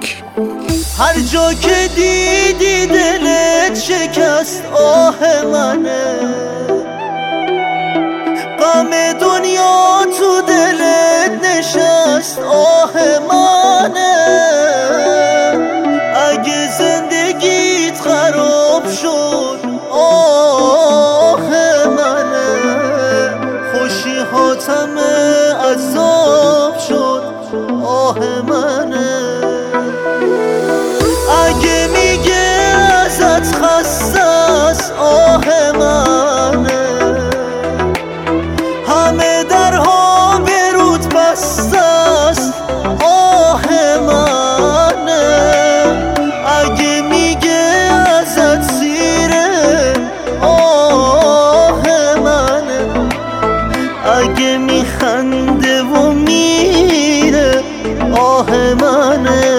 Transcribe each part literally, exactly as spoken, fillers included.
بیک. هر جا که دیدی دلت شکست آه منه، غم دنیا تو دلت نشست آه منه. اگه زندگیت خراب شد آه منه، خوشی حاتم عذاب شد آه منه. اگه میگه ازت خسته است آه منه، همه درها به رود بسته است آه منه. اگه میگه ازت سیره آه منه، اگه میخنده و میره آه منه.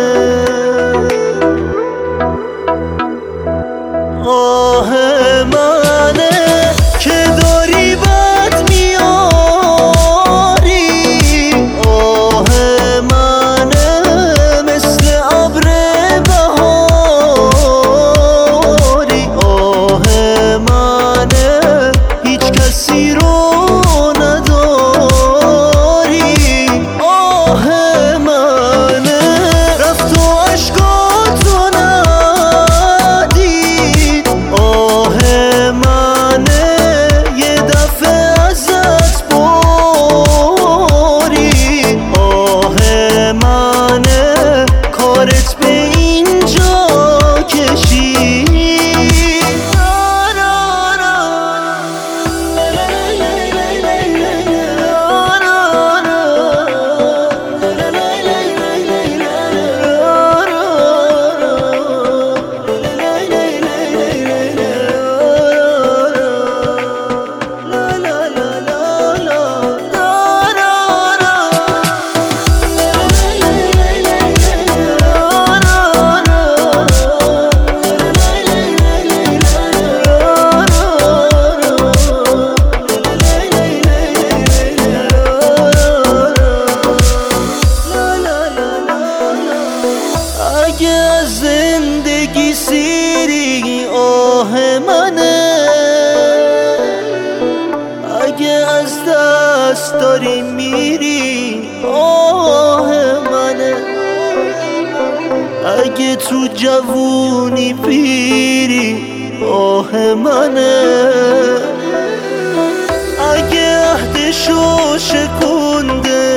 آه منه که داری بد میاری، آه منه مثل ابر بهاری، آه منه هیچ کسی رو نداری، آه منه رفت و عشقاتو ندید، آه منه یه دفعه ازت باری، آه منه کارت به اینجا کشید. اگه از زندگی سیری آه منه، اگه از دست داری میری آه منه، اگه تو جوونی پیری آه منه، اگه عهدشو شکنده